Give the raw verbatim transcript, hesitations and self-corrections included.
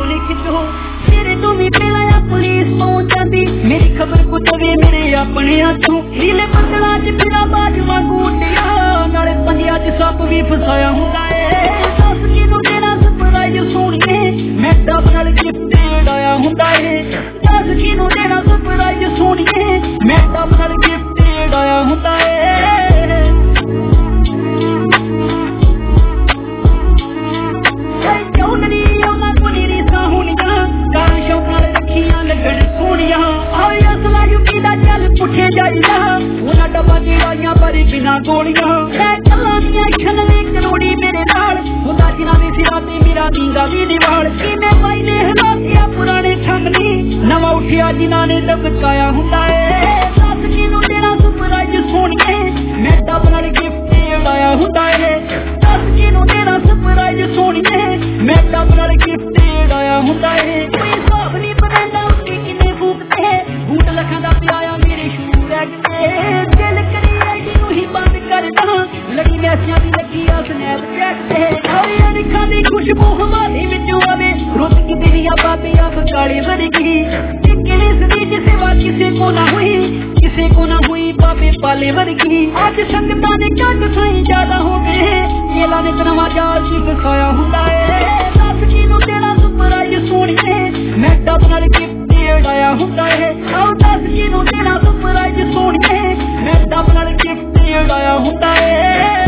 को लिखो तेरे तो भी पहला पुलिस पहुंच जाती मेरी खबर को तवे मेरे अपने हाथों नीले बदला च मेरा बाज वांगू उड्डिया नाले पंजिया च सप भी फसाया हुंदा है दस किनू तेरा सरप्राइज सोहणीए मैं डब नाल गिफ्ट उड़ाया हुंदा है दस किनू तेरा सरप्राइज सोहणीए मैं डब नाल गिफ्ट उड़ाया हुंदा है पुठे जाइया उन्हां डब्बा च आइयां पर बिना गोलियां मैं चलां दियां छनले करोड़ी मेरे नाल हुंदा जिन्हां दे सिरां ते मेरा नींगा दी दीवार कि मैं पाई ने हलातिया पुराने छंगनी नवां उठिया जिन्हां ने दबकाया हुंदा है दस किनू देना सरप्राइज सोहणीए मैं डब नाल गिफ्ट उड़ाया हुंदा है दस किनू देना सरप्राइज सोहणीए मैं डब नाल गिफ्ट उड़ाया हुंदा है कोई हिसाब नहीं बनदा उसकी किन्ने फूकते बूट लखां दा पिया मेरे शू रखते दिल करी आईडी नू ही बंद कर दा लगी मैसियां दी लगी आ स्नैपचैट ते और अनखां दी खुशबू हमारे विचों आवे रुत की तेरिया बातें अब काले वर्गी किले सदी जिसे बात किसे को ना हुई किसे को ना हुई बाबे पाले वर्गी आज संगतां ने कट साई ज्यादा हो गए मेला ने तनवा जाल च फसाया हुंदा है दस किनू तेरा सरप्राइज सोहणीए मैं डब नाल गिफ्ट उड़ाया हुंदा है आओ दस किनू तेरा सरप्राइज सोहणीए मैं डब नाल गिफ्ट उड़ाया हुंदा है